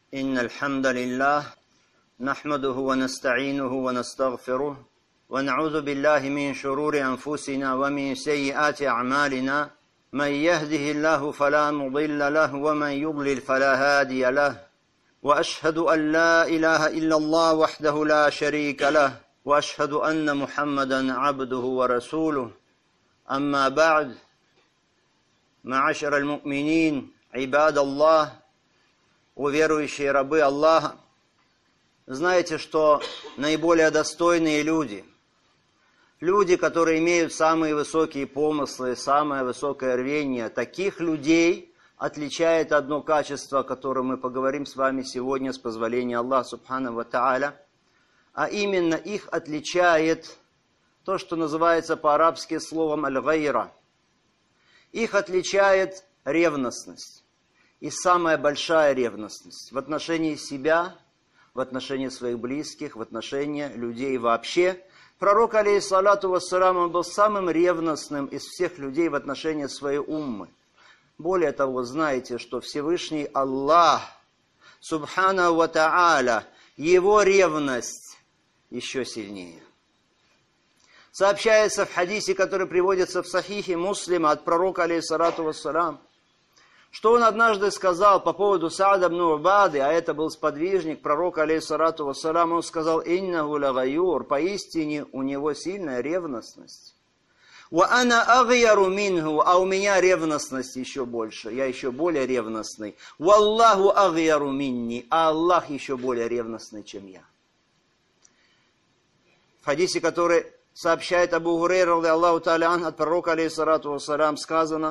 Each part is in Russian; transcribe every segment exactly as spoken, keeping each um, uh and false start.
إن الحمد لله نحمده ونستعينه ونستغفره ونعوذ بالله من شرور أنفسنا ومن سيئات أعمالنا من يهده الله فلا مضل له ومن يضلل فلا هادي له وأشهد أن لا إله إلا الله وحده لا شريك له وأشهد أن محمدا عبده ورسوله أما بعد معاشر المؤمنين عباد الله уверующие рабы Аллаха, знаете, что наиболее достойные люди, люди, которые имеют самые высокие помыслы, самое высокое рвение, таких людей отличает одно качество, о котором мы поговорим с вами сегодня с позволения Аллаха Субхану ва Тааля, а именно их отличает то, что называется по-арабски словом аль-гайра. Их отличает ревностность. И самая большая ревностность в отношении себя, в отношении своих близких, в отношении людей вообще. Пророк, алейхиссалату вассалам, он был самым ревностным из всех людей в отношении своей уммы. Более того, знаете, что Всевышний Аллах, Субхану ва Тааля, его ревность еще сильнее. Сообщается в хадисе, который приводится в Сахихе Муслима от пророка, алейхиссалату вассалам, что он однажды сказал по поводу Саада ибн Убады, а это был сподвижник пророка, алейхиссалату вассалам, он сказал: «Иннаху лагайюр», поистине у него сильная ревностность. «Ва ана агьяру минху», а у меня ревностность еще больше, я еще более ревностный. «Валлаху агьяру минни», а Аллах еще более ревностный, чем я. В хадисе, который сообщает Абу Гурейра, ради Аллаху та'аля ан, от пророка, алейхиссалату вассалам, сказано: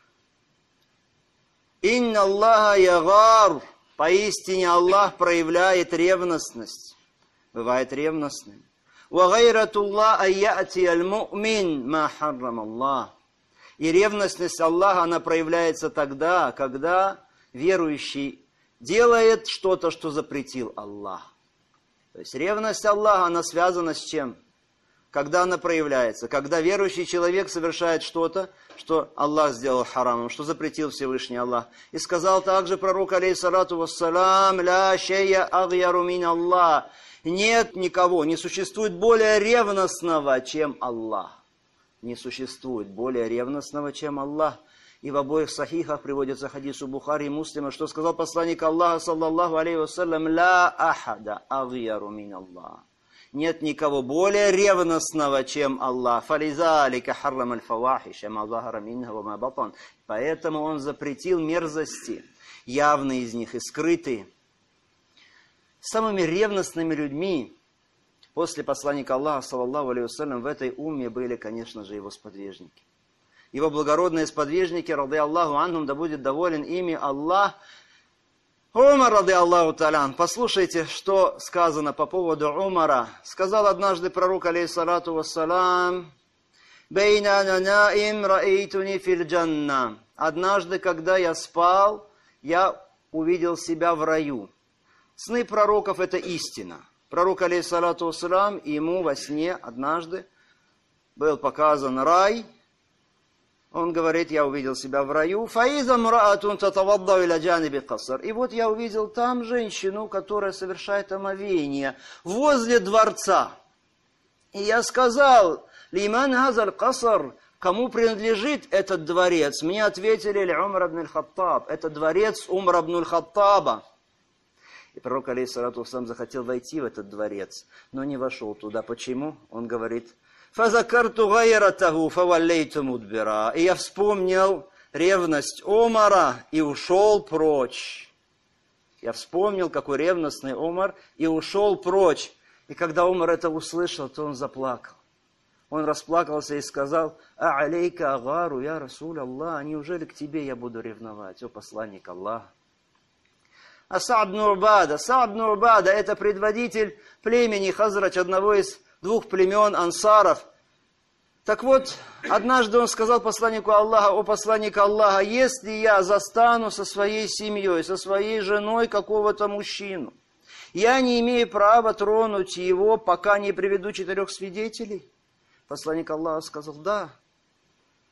«Инна Аллаха ягар», поистине Аллах проявляет ревностность, бывает ревностным. «Ва гайратуллах айяти аль-му'мин ма харрам Аллах». И ревностность Аллаха, она проявляется тогда, когда верующий делает что-то, что запретил Аллах. То есть ревность Аллаха, она связана с чем? Когда она проявляется? Когда верующий человек совершает что-то, что Аллах сделал харамом, что запретил Всевышний Аллах. И сказал также пророк, алейхиссалату вассалам: «Ля шейя агьяру мин Аллах». Нет никого, не существует более ревностного, чем Аллах. Не существует более ревностного, чем Аллах. И в обоих сахихах приводится хадис у Бухари и Муслима, что сказал посланник Аллаха, саллаллаху алейхи вассалям: «Ля ахада агьяру мин Аллах». Нет никого более ревностного, чем Аллах. «Фализалика харрам аль-фавахиша ма захара минха ва ма батан». Поэтому Он запретил мерзости, явные из них и скрытые. Самыми ревностными людьми после посланника Аллаха, саллаллаху алейхи вассалям, в этой умме были, конечно же, его сподвижники. Его благородные сподвижники, ради Аллаху анхум, да будет доволен ими Аллах. Умар, ради Аллаху та'аля, послушайте, что сказано по поводу Умара. Сказал однажды пророк, алейхиссалату вассалам: «Бейна ана наим раэйтуни фил джанна». Однажды, когда я спал, я увидел себя в раю. Сны пророков — это истина. Пророк, алейхиссалату вассалам, ему во сне однажды был показан рай. Он говорит: я увидел себя в раю. «Фаиза мраатун татавадда иля джаниби каср». И вот я увидел там женщину, которая совершает омовение возле дворца. И я сказал: «Лиман хазаль каср», кому принадлежит этот дворец? Мне ответили: «Ли Умар ибн аль-Хаттаб». Это дворец Умара ибн аль-Хаттаба. И пророк, алейхиссалату вассалам, захотел войти в этот дворец, но не вошел туда. Почему? Он говорит: «Фазакарту гайратаху фаваллейту мудбира». И я вспомнил ревность Умара и ушел прочь. Я вспомнил, какой ревностный Умар, и ушел прочь. И когда Умар это услышал, то он заплакал. Он расплакался и сказал: «А алейка агару, я Расуль Аллах, неужели к тебе я буду ревновать, о посланник Аллаха?» А Саад ибн Убада, Саад ибн Убада, это предводитель племени Хазрач, одного из двух племен ансаров. Так вот, однажды он сказал посланнику Аллаха: «О посланник Аллаха, если я застану со своей семьей, со своей женой какого-то мужчину, я не имею права тронуть его, пока не приведу четырех свидетелей?» Посланник Аллаха сказал: «Да».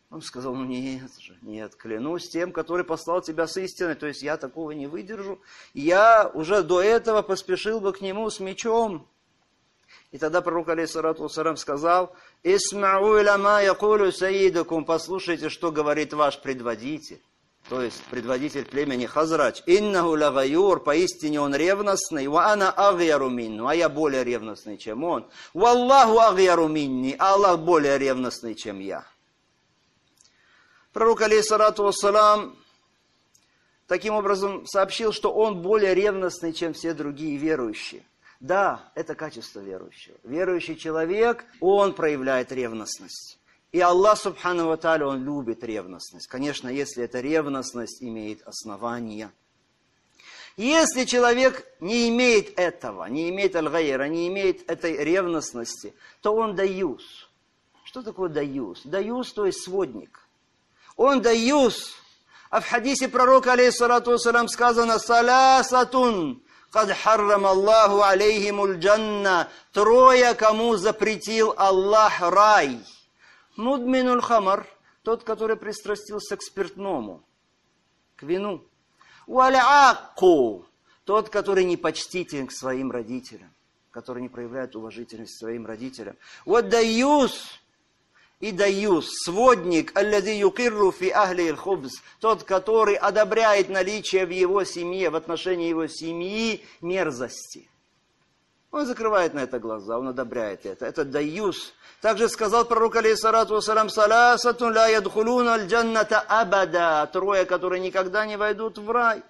Он сказал, ну нет же, нет, клянусь тем, который послал тебя с истиной, то есть я такого не выдержу. Я уже до этого поспешил бы к нему с мечом. И тогда пророк, алейхиссалату вассалям, сказал, «Исмау иля ма якулю саидакум», послушайте, что говорит ваш предводитель, то есть предводитель племени Хазрач. «Иннаху лагаюр», поистине он ревностный, «Ва ана агьяру минну», а я более ревностный, чем он. «Валлаху агьяру минни», а Аллах более ревностный, чем я. Пророк, алейхиссалату вассалам, таким образом сообщил, что он более ревностный, чем все другие верующие. Да, это качество верующего. Верующий человек, он проявляет ревностность. И Аллах, субхану ва тааля, он любит ревностность. Конечно, если эта ревностность имеет основания. Если человек не имеет этого, не имеет аль-гайра, не имеет этой ревностности, то он даюс. Что такое даюс? Даюс, то есть сводник. Он даюс. А в хадисе пророка, алейхиссалату вассалям, сказано «Салясатун кад харрам Аллаху алейхимуль джанна». Трое, кому запретил Аллах рай. Мудминуль хамар, тот, который пристрастился к спиртному, к вину. Уаляакку, тот, который непочтителен к своим родителям, который не проявляет уважительность к своим родителям. Вот даюс. И даюс, сводник, аллади юкирру фи ахли аль-хубз, тот, который одобряет наличие в его семье, в отношении его семьи мерзости. Он закрывает на это глаза, он одобряет это. Это даюс. Также сказал пророк, алейхиссалату вассалям, салясатун ла ядхулуна аль-джанната абада, трое, которые никогда не войдут в рай.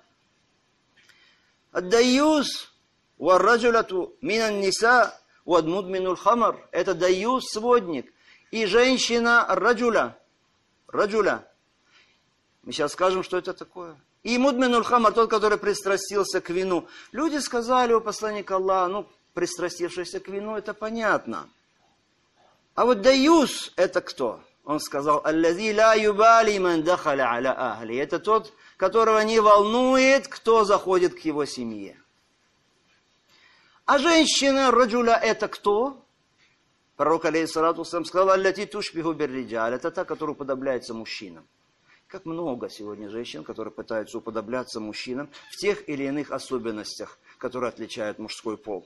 Даюс, варраджулату минан ниса, вадмудминуль хамар, это даюс, сводник. И женщина раджуля. Раджуля. Мы сейчас скажем, что это такое. И мудминуль хамар, тот, который пристрастился к вину. Люди сказали у посланника Аллаха, ну, пристрастившийся к вину, это понятно. А вот даюс, это кто? Он сказал, аллази ла юбали ман дахаля аля ахли. Это тот, которого не волнует, кто заходит к его семье. А женщина раджуля, это кто? Пророк, алейхиссалату вассалям, сказал, аллати тушбиху бирриджаль, это та, которая уподобляется мужчинам. Как много сегодня женщин, которые пытаются уподобляться мужчинам в тех или иных особенностях, которые отличают мужской пол.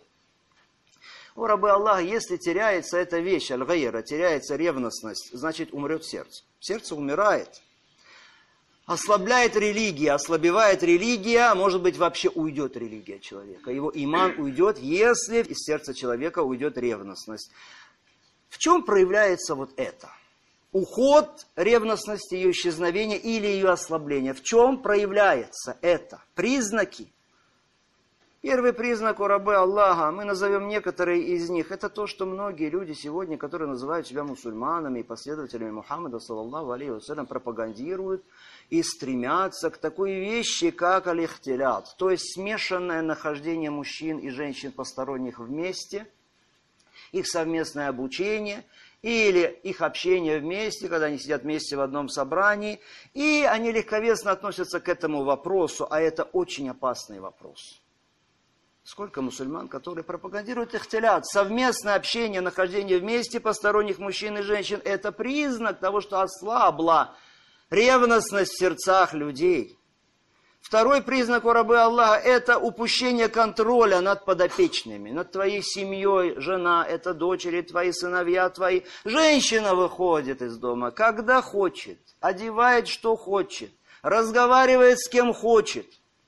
О, рабы Аллаха, если теряется эта вещь, аль-гайра, теряется ревностность, значит умрет сердце. Сердце умирает. Ослабляет религия, ослабевает религия, может быть вообще уйдет религия человека. Его иман уйдет, если из сердца человека уйдет ревностность. В чем проявляется вот это? Уход ревностности, ее исчезновение или ее ослабление. В чем проявляется это? Признаки. Первый признак у рабы Аллаха, мы назовем некоторые из них, это то, что многие люди сегодня, которые называют себя мусульманами и последователями Мухаммада, саллаллаху алейхи вассалям, пропагандируют и стремятся к такой вещи, как аль-ихтилят, то есть смешанное нахождение мужчин и женщин посторонних вместе, их совместное обучение или их общение вместе, когда они сидят вместе в одном собрании, и они легковесно относятся к этому вопросу, а это очень опасный вопрос. Сколько мусульман, которые пропагандируют ихтилят, совместное общение, нахождение вместе посторонних мужчин и женщин, это признак того, что ослабла ревностность в сердцах людей. Второй признак у рабы Аллаха – это упущение контроля над подопечными, над твоей семьей, жена, это дочери, твои сыновья, твои. Женщина выходит из дома, когда хочет, одевает, что хочет, разговаривает с кем хочет.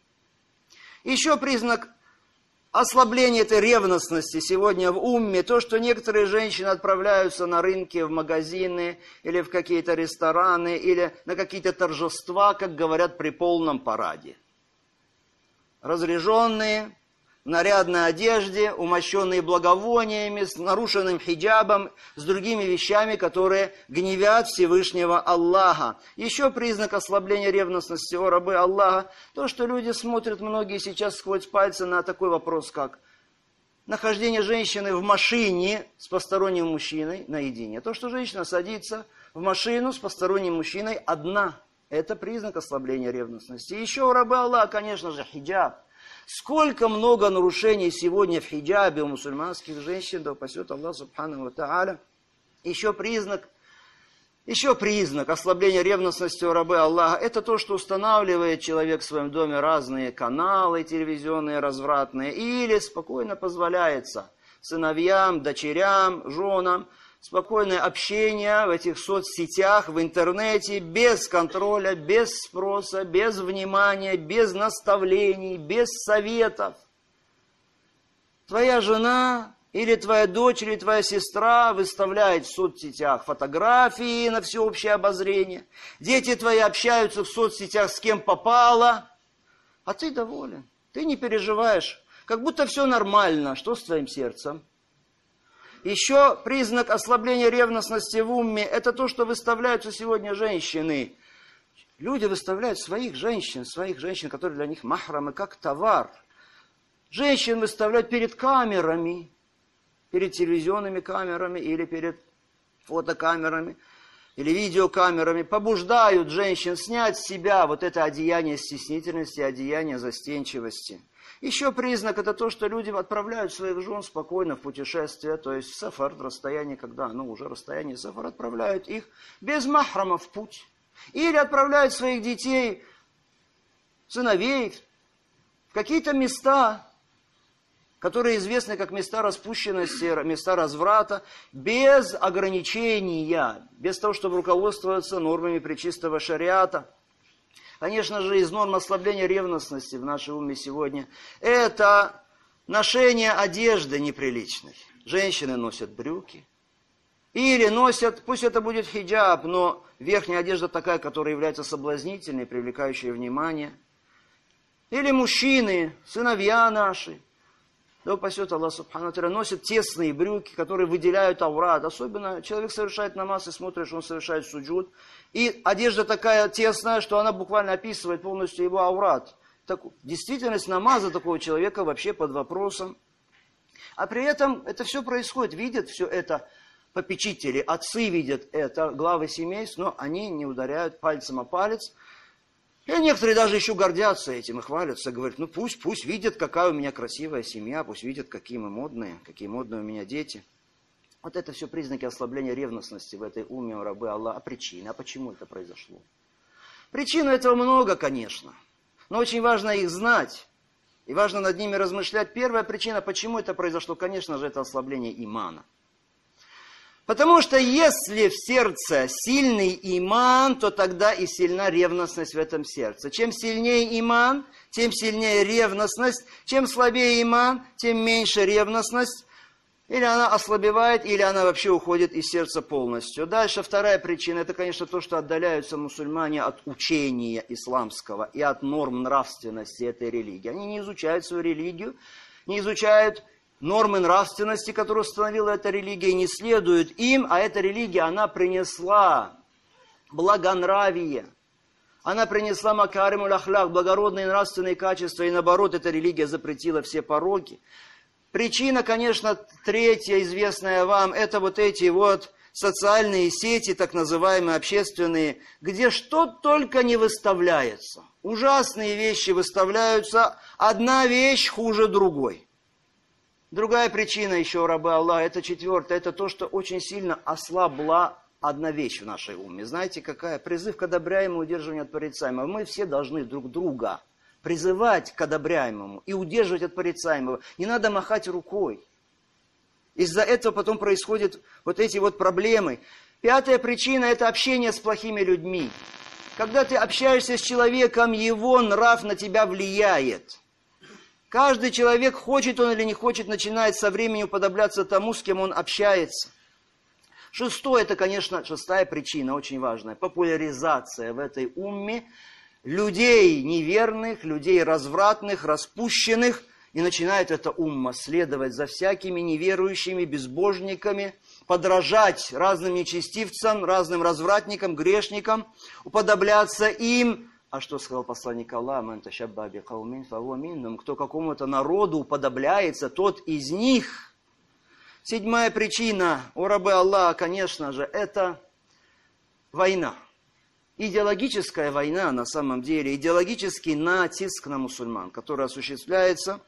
Еще признак ослабления этой ревностности сегодня в умме, то, что некоторые женщины отправляются на рынки, в магазины, или в какие-то рестораны, или на какие-то торжества, как говорят, при полном параде. Разряженные, в нарядной одежде, умощенные благовониями, с нарушенным хиджабом, с другими вещами, которые гневят Всевышнего Аллаха. Еще признак ослабления ревностности у рабы Аллаха, то, что люди смотрят, многие сейчас сквозь пальцы на такой вопрос, как нахождение женщины в машине с посторонним мужчиной наедине. То, что женщина садится в машину с посторонним мужчиной одна, это признак ослабления ревностности. Еще у рабы Аллаха, конечно же, хиджаб. Сколько много нарушений сегодня в хиджабе у мусульманских женщин, да упасет Аллах субхану ва тааля. Еще признак Еще признак ослабления ревностности у рабы Аллаха – это то, что устанавливает человек в своем доме разные каналы телевизионные, развратные, или спокойно позволяется сыновьям, дочерям, женам спокойное общение в этих соцсетях, в интернете, без контроля, без спроса, без внимания, без наставлений, без советов. Твоя жена или твоя дочь, или твоя сестра выставляет в соцсетях фотографии на всеобщее обозрение. Дети твои общаются в соцсетях с кем попало, а ты доволен, ты не переживаешь, как будто все нормально. Что с твоим сердцем? Еще признак ослабления ревностности в умме – это то, что выставляются сегодня женщины. Люди выставляют своих женщин, своих женщин, которые для них махрамы, как товар. Женщин выставляют перед камерами, перед телевизионными камерами или перед фотокамерами, или видеокамерами, побуждают женщин снять с себя вот это одеяние стеснительности, одеяние застенчивости. Еще признак – это то, что люди отправляют своих жен спокойно в путешествие, то есть в сафар, расстояние, когда, ну, уже расстояние сафар, отправляют их без махрама в путь. Или отправляют своих детей, сыновей в какие-то места, которые известны как места распущенности, места разврата, без ограничения, без того, чтобы руководствоваться нормами пречистого шариата. Конечно же, из норм ослабления ревностности в нашей умме сегодня это ношение одежды неприличной. Женщины носят брюки. Или носят, пусть это будет хиджаб, но верхняя одежда такая, которая является соблазнительной, привлекающей внимание. Или мужчины, сыновья наши, да упасет Аллах Субхану ва Тааля, носят тесные брюки, которые выделяют аврат. Особенно человек совершает намаз и смотришь, он совершает суджуд. И одежда такая тесная, что она буквально описывает полностью его аврат. Так, действительность намаза такого человека вообще под вопросом. А при этом это все происходит, видят все это попечители, отцы видят это, главы семейств, но они не ударяют пальцем о палец. И некоторые даже еще гордятся этим и хвалятся, говорят, ну пусть, пусть видят, какая у меня красивая семья, пусть видят, какие мы модные, какие модные у меня дети. Вот это все признаки ослабления ревностности в этой умме у рабы Аллаха. А причины? А почему это произошло? Причин этого много, конечно, но очень важно их знать. И важно над ними размышлять. Первая причина, почему это произошло, конечно же, это ослабление имана. Потому что если в сердце сильный иман, то тогда и сильна ревностность в этом сердце. Чем сильнее иман, тем сильнее ревностность. Чем слабее иман, тем меньше ревностность. Или она ослабевает, или она вообще уходит из сердца полностью. Дальше вторая причина, это, конечно, то, что отдаляются мусульмане от учения исламского и от норм нравственности этой религии. Они не изучают свою религию, не изучают нормы нравственности, которые установила эта религия, не следуют им, а эта религия, она принесла благонравие, она принесла макаримуль ахлях, благородные нравственные качества, и наоборот, эта религия запретила все пороки. Причина, конечно, третья, известная вам, это вот эти вот социальные сети, так называемые общественные, где что только не выставляется. Ужасные вещи выставляются, одна вещь хуже другой. Другая причина еще, рабы Аллаха, это четвертая, это то, что очень сильно ослабла одна вещь в нашей умме. Знаете, какая? Призыв к одобряемому и удерживанию от порицаемого. Мы все должны друг друга призывать к одобряемому и удерживать от порицаемого. Не надо махать рукой. Из-за этого потом происходят вот эти вот проблемы. Пятая причина – это общение с плохими людьми. Когда ты общаешься с человеком, его нрав на тебя влияет. Каждый человек, хочет он или не хочет, начинает со временем уподобляться тому, с кем он общается. Шестое – это, конечно, шестая причина, очень важная. Популяризация в этой умме людей неверных, людей развратных, распущенных. И начинает эта умма следовать за всякими неверующими, безбожниками, подражать разным нечестивцам, разным развратникам, грешникам, уподобляться им. А что сказал посланник Аллаха? Кто какому-то народу уподобляется, тот из них. Седьмая причина у рабы Аллаха, конечно же, это война. Идеологическая война на самом деле, идеологический натиск на мусульман, который осуществляется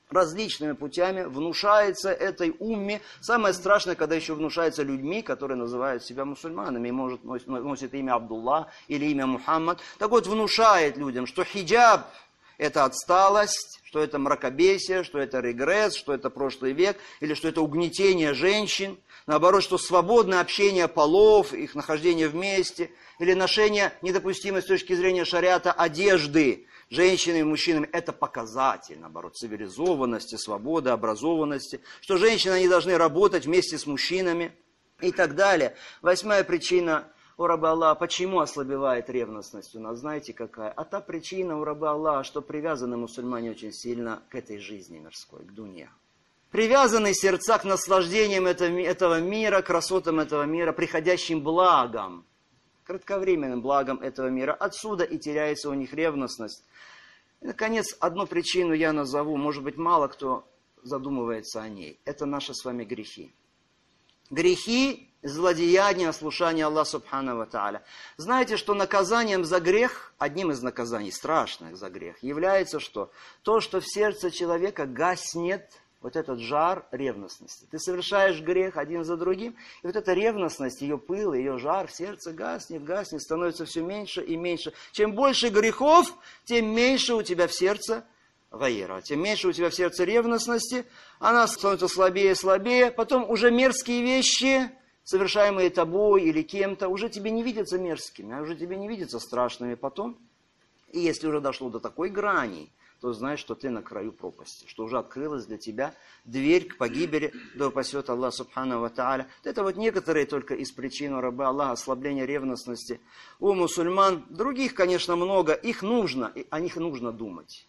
различными путями внушается этой умме. Самое страшное, когда еще внушается людьми, которые называют себя мусульманами, и может носит имя Абдулла или имя Мухаммад. Так вот, внушает людям, что хиджаб – это отсталость, что это мракобесие, что это регресс, что это прошлый век, или что это угнетение женщин. Наоборот, что свободное общение полов, их нахождение вместе, или ношение недопустимой с точки зрения шариата одежды женщинами и мужчинами, это показатель, наоборот, цивилизованности, свободы, образованности, что женщины не должны работать вместе с мужчинами и так далее. Восьмая причина у раба Аллаха, почему ослабевает ревностность у нас, знаете какая? А та причина у раба Аллаха, что привязаны мусульмане очень сильно к этой жизни мирской, к дуне. Привязаны сердца к наслаждениям этого мира, красотам этого мира, приходящим благам, кратковременным благом этого мира. Отсюда и теряется у них ревностность. И, наконец, одну причину я назову, может быть, мало кто задумывается о ней. Это наши с вами грехи. Грехи, злодеяния, ослушания Аллаха Субхану ва Тааля. Знаете, что наказанием за грех, одним из наказаний страшных за грех, является что? То, что в сердце человека гаснет вот этот жар ревностности. Ты совершаешь грех один за другим, и вот эта ревностность, ее пыл, ее жар в сердце гаснет, гаснет, становится все меньше и меньше. Чем больше грехов, тем меньше у тебя в сердце гайра, тем меньше у тебя в сердце ревностности, она становится слабее и слабее, потом уже мерзкие вещи, совершаемые тобой или кем-то, уже тебе не видятся мерзкими, а уже тебе не видятся страшными потом. И если уже дошло до такой грани, то знаешь, что ты на краю пропасти, что уже открылась для тебя дверь к погибели, да упасет Аллах Субхану ва Тааля. Это вот некоторые только из причин у раба Аллаха ослабления ревностности у мусульман. Других, конечно, много, их нужно, о них нужно думать.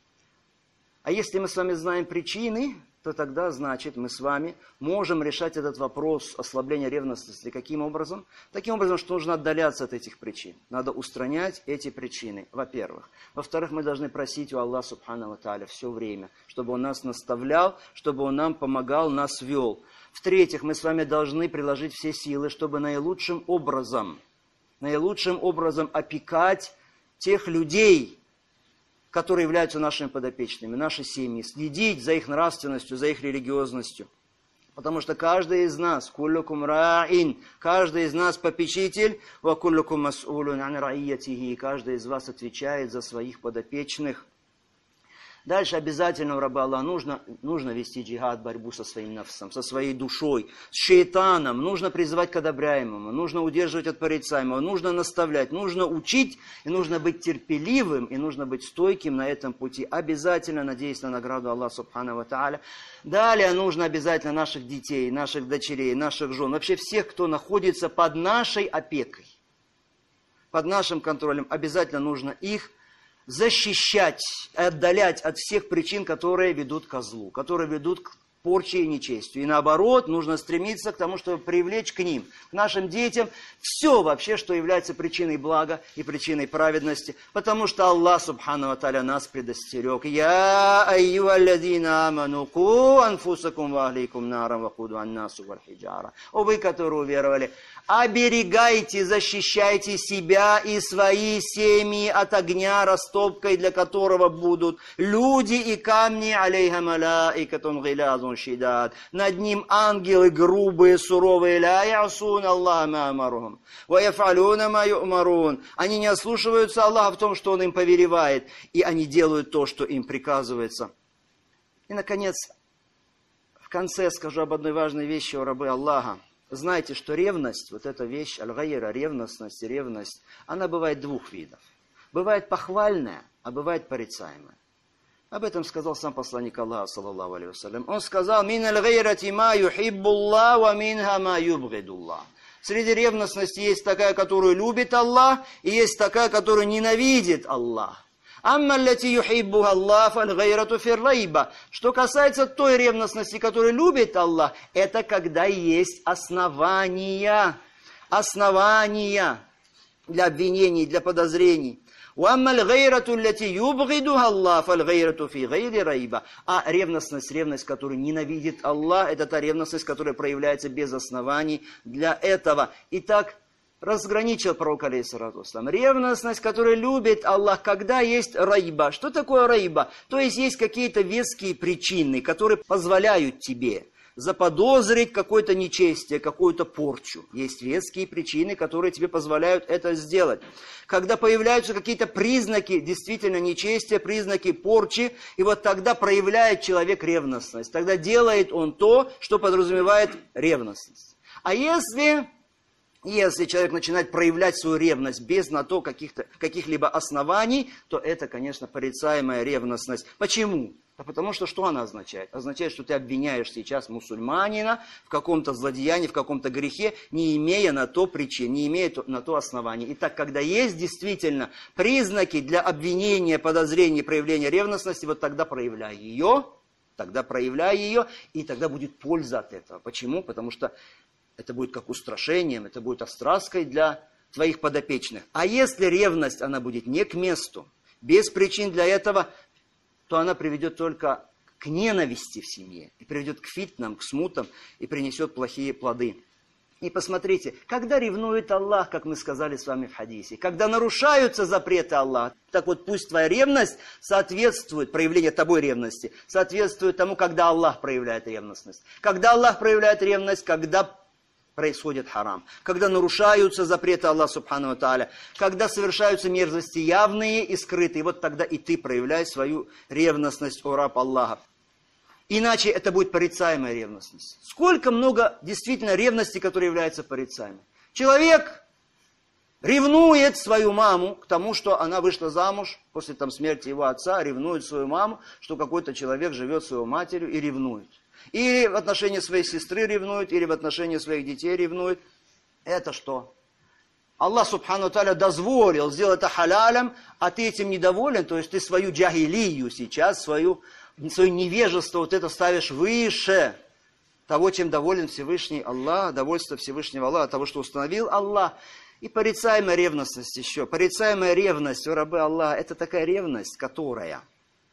А если мы с вами знаем причины, то тогда, значит, мы с вами можем решать этот вопрос ослабления ревностности. Каким образом? Таким образом, что нужно отдаляться от этих причин. Надо устранять эти причины, во-первых. Во-вторых, мы должны просить у Аллаха Субхану ва Тааля все время, чтобы Он нас наставлял, чтобы Он нам помогал, нас вел. В-третьих, мы с вами должны приложить все силы, чтобы наилучшим образом, наилучшим образом опекать тех людей, которые являются нашими подопечными, наши семьи, следить за их нравственностью, за их религиозностью. Потому что каждый из нас, куллукум ра'ин, каждый из нас попечитель, ва куллукум мас'улун ан ра'иятихи, и каждый из вас отвечает за своих подопечных. Дальше обязательно у раба Аллаха нужно, нужно вести джихад, борьбу со своим нафсом, со своей душой, с шейтаном. Нужно призывать к одобряемому, нужно удерживать от порицаемого, нужно наставлять, нужно учить, и нужно быть терпеливым, и нужно быть стойким на этом пути. Обязательно, надеясь на награду Аллаха Субхану ва Тааля. Далее нужно обязательно наших детей, наших дочерей, наших жен, вообще всех, кто находится под нашей опекой, под нашим контролем, обязательно нужно их защищать, отдалять от всех причин, которые ведут ко злу, которые ведут к порче и нечестию. И наоборот, нужно стремиться к тому, чтобы привлечь к ним, к нашим детям, все вообще, что является причиной блага и причиной праведности, потому что Аллах Субхану ва Тааля нас предостерег. Я айюалладина аману ку анфусакум ва ахликум нарам ва куду аннасу валь хиджара. О вы, которые уверовали, оберегайте, защищайте себя и свои семьи от огня, растопкой для которого будут люди и камни, алейха малаикатун гилазун шидад. Над ним ангелы грубые, суровые, ля ясун Аллах ма амарухум, ва яфалюна ма ю'марун. Они не ослушиваются Аллаха в том, что Он им повелевает, и они делают то, что им приказывается. И, наконец, в конце скажу об одной важной вещи у рабы Аллаха. Знайте, что ревность, вот эта вещь, аль-гайра, ревностность, ревность, она бывает двух видов. Бывает похвальная, а бывает порицаемая. Об этом сказал сам посланник Аллаха, саллаллаху алейхи вассалям. Он сказал: «Мин аль-гайрати ма юхиббуллах, ва минха ма юбгидуллах». Среди ревностности есть такая, которую любит Аллах, и есть такая, которую ненавидит Аллах. Амма аллати юхиббуха Аллах фаль-гайрату фир-райба. Что касается той ревностности, которую любит Аллах, это когда есть основания, основания для обвинений, для подозрений. Уамма аль-гайрату аллати юбгидуха Аллах фаль-гайрату фи-гайри райба. А ревностность, ревность, которую ненавидит Аллах, это та ревностность, которая проявляется без оснований для этого. Итак, разграничил пророк, алейхиссалату вассалам. Ревностность, которая любит Аллах, когда есть райба. Что такое райба? То есть есть какие-то веские причины, которые позволяют тебе заподозрить какое-то нечестие, какую-то порчу. Есть веские причины, которые тебе позволяют это сделать. Когда появляются какие-то признаки действительно нечестия, признаки порчи, и вот тогда проявляет человек ревностность. Тогда делает он то, что подразумевает ревностность. А если... Если человек начинает проявлять свою ревность без на то каких-то, каких-либо оснований, то это, конечно, порицаемая ревностность. Почему? Да потому что что она означает? Означает, что ты обвиняешь сейчас мусульманина в каком-то злодеянии, в каком-то грехе, не имея на то причин, не имея на то основания. Итак, когда есть действительно признаки для обвинения, подозрений, проявления ревностности, вот тогда проявляй ее, тогда проявляй ее, и тогда будет польза от этого. Почему? Потому что это будет как устрашением, это будет остраской для твоих подопечных. А если ревность, она будет не к месту, без причин для этого, то она приведет только к ненависти в семье, и приведет к фитнам, к смутам, и принесет плохие плоды. И посмотрите, когда ревнует Аллах, как мы сказали с вами в хадисе, когда нарушаются запреты Аллаха, так вот пусть твоя ревность соответствует, проявление тобой ревности, соответствует тому, когда Аллах проявляет ревностность. Когда Аллах проявляет ревность, когда происходит харам, когда нарушаются запреты Аллаха Субхану ва Тааля, когда совершаются мерзости явные и скрытые, вот тогда и ты проявляй свою ревностность, о раб Аллаха. Иначе это будет порицаемая ревностность. Сколько много действительно ревности, которая является порицаемой. Человек ревнует свою маму к тому, что она вышла замуж после там, смерти его отца, ревнует свою маму, что какой-то человек живет с его матерью и ревнует. Или в отношении своей сестры ревнует, или в отношении своих детей ревнует. Это что? Аллах Субхану ва Тааля дозволил сделать это халялем, а ты этим недоволен, то есть ты свою джахилию сейчас, свою, свое невежество вот это ставишь выше того, чем доволен Всевышний Аллах, довольство Всевышнего Аллаха, того, что установил Аллах. И порицаемая ревностность еще. Порицаемая ревность у рабы Аллаха, это такая ревность, которая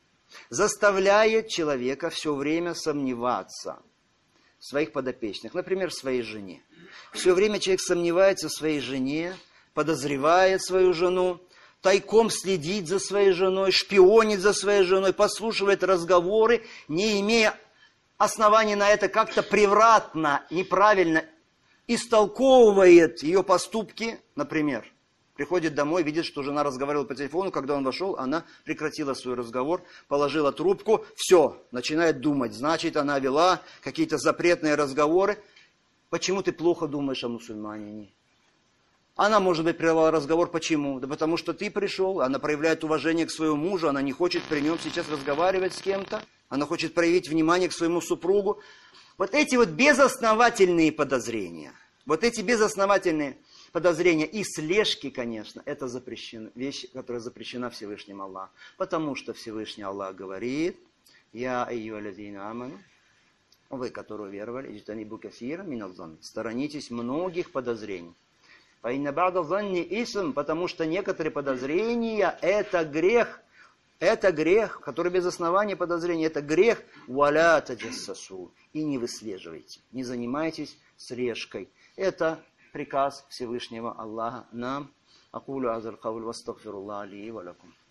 заставляет человека все время сомневаться в своих подопечных, например, в своей жене. Все время человек сомневается в своей жене, подозревает свою жену, тайком следит за своей женой, шпионит за своей женой, подслушивает разговоры, не имея оснований на это, как-то превратно, неправильно истолковывает ее поступки, например. Приходит домой, видит, что жена разговаривала по телефону. Когда он вошел, она прекратила свой разговор, положила трубку. Все, начинает думать. Значит, она вела какие-то запретные разговоры. Почему ты плохо думаешь о мусульманине? Она, может быть, прервала разговор. Почему? Да потому что ты пришел, она проявляет уважение к своему мужу, она не хочет при нем сейчас разговаривать с кем-то. Она хочет проявить внимание к своему супругу. Вот эти вот безосновательные подозрения, вот эти безосновательные подозрения и слежки, конечно, это запрещено, вещь, которая запрещена Всевышним Аллахом. Потому что Всевышний Аллах говорит: «Я айюалязина аману», вы, которые веровали, «Иджтанибу касира миназзанн», сторонитесь многих подозрений. «Фаинна ба'да занни исм», потому что некоторые подозрения – это грех. Это грех, который без основания подозрения, это грех. «Валя таджассасу», и не выслеживайте, не занимайтесь слежкой. Это приказ Всевышнего Аллаха нам. Акулю азар кауль вастагфируллах ли ва лакум.